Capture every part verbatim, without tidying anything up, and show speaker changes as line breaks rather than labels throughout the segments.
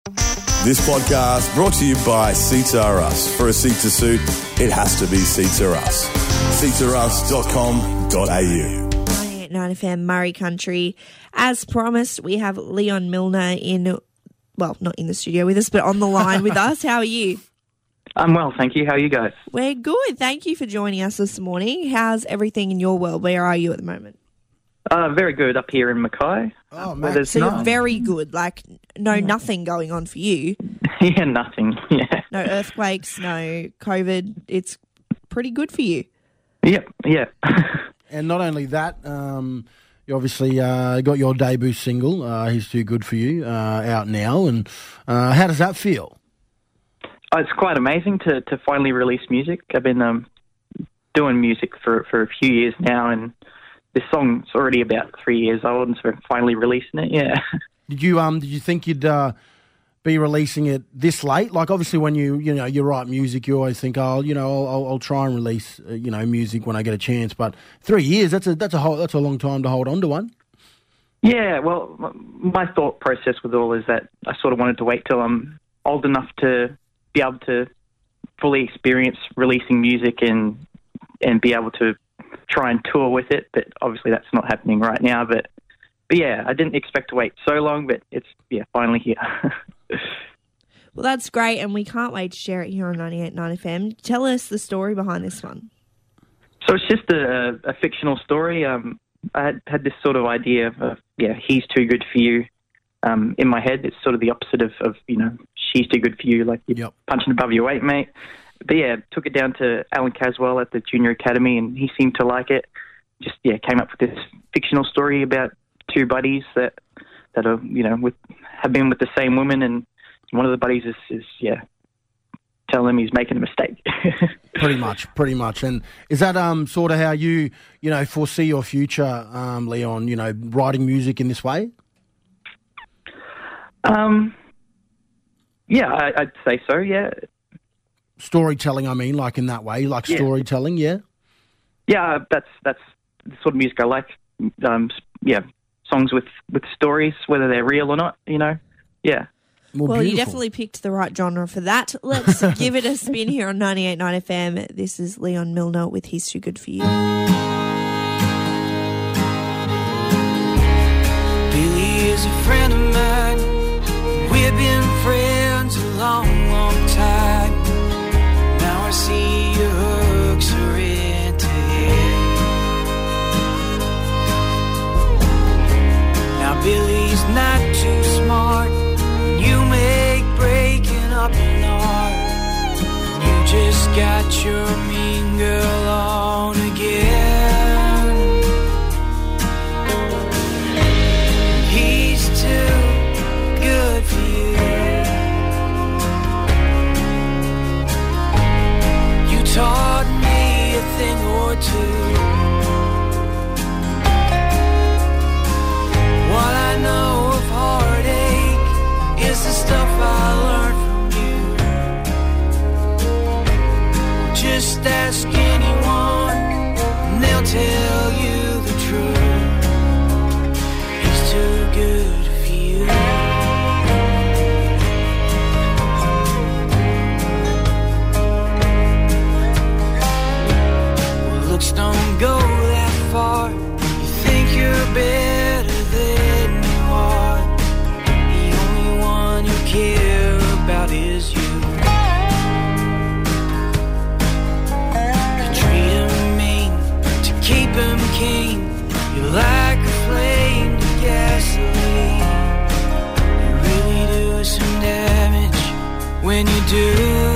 This podcast brought to you by Seats R Us. For a seat to suit, it has to be Seats R Us. seats r us dot com dot a u.
ninety-eight point nine F M Murray Country. As promised, we have Leon Milner in, well, not in the studio with us, but on the line with us. How are you?
I'm well, thank you. How are you guys?
We're good. Thank you for joining us this morning. How's everything in your world? Where are you at the moment?
Uh, very good up here in Mackay.
Oh,
Where
mate.
there's
So
none.
you're very good. Like, no nothing going on for you.
Yeah, nothing. Yeah.
No earthquakes, no COVID. It's pretty good for you.
Yep, yeah.
And not only that, um, you obviously uh, got your debut single, uh, He's Too Good For You, uh, out now. And uh, how does that feel?
Oh, it's quite amazing to, to finally release music. I've been um, doing music for, for a few years now, and this song's already about three years old, and so we're finally releasing it, yeah.
Did you um did you think you'd uh, be releasing it this late? Like, obviously, when you you know you write music, you always think, oh, you know, I'll, I'll, I'll try and release uh, you know music when I get a chance. But three years that's a that's a whole, that's a long time to hold on to one.
Yeah, well, m- my thought process with all is that I sort of wanted to wait till I'm old enough to be able to fully experience releasing music and and be able to try and tour with it, but obviously that's not happening right now. But, but yeah, I didn't expect to wait so long, but it's, yeah, finally here.
Well, that's great, and we can't wait to share it here on ninety-eight point nine F M. Tell us the story behind this one.
So it's just a, a fictional story. Um, I had, had this sort of idea of, yeah, he's too good for you um, in my head. It's sort of the opposite of, of, you know, she's too good for you, like you're
Yep.
punching above your weight, mate. But yeah, took it down to Alan Caswell at the Junior Academy, and he seemed to like it. Just yeah, came up with this fictional story about two buddies that that are you know with have been with the same woman, and one of the buddies is, is yeah telling him he's making a mistake.
Pretty much, pretty much. And is that um sort of how you you know foresee your future, um, Leon? You know, writing music in this way.
um, yeah, I, I'd say so. Yeah.
Storytelling, I mean, like in that way, like
Yeah.
storytelling, yeah?
Yeah, that's that's the sort of music I like. Um, yeah, songs with, with stories, whether they're real or not, you know. Yeah.
Well,
Well, you
beautiful.
definitely picked the right genre for that. Let's give it a spin here on ninety-eight point nine F M. This is Leon Milner with He's Too Good For You.
Billy is a friend of mine. We've been friends a long, long time. Now I see your hooks are into him. Now Billy's not too smart. You make breaking up an art. You just got your mean girl on again. He's too good for you. You taught me a thing or two. What I know of heartache is the stuff I learned from you. Just ask anyone, and they'll tell you the truth. He's too good for you. Well, looks don't go that far. You think you're better than you are. The only one you care about is you. You treat him mean to keep him keen. You're like a flame to gasoline. You really do some damage when you do.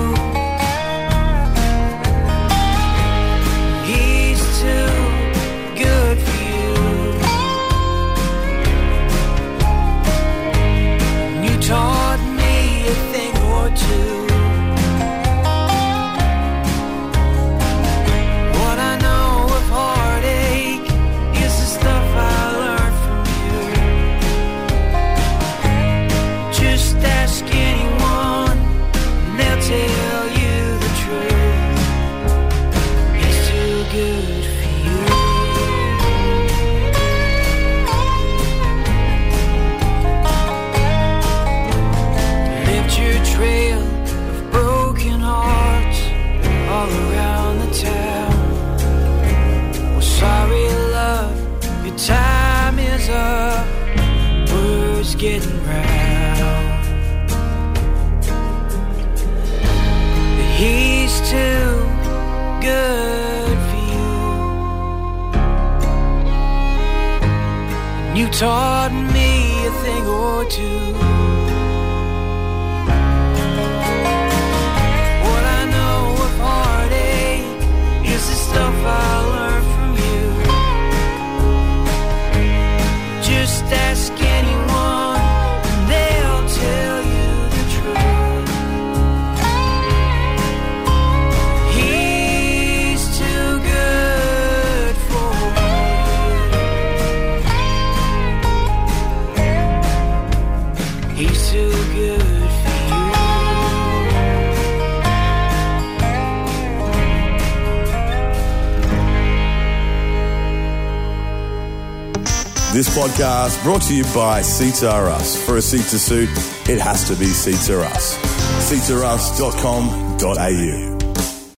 He's too good for you. You taught me a thing or two. What I know of heartache is the stuff I learned from you. Just ask anyone, taught me a thing or two. What I know of heartache is the stuff I learned from you. Just ask anyone and they'll tell you the truth. He's too good for you. He's too good for you.
This podcast brought to you by Seats R Us. For a seat to suit, it has to be Seats R Us. seats r us dot com dot a u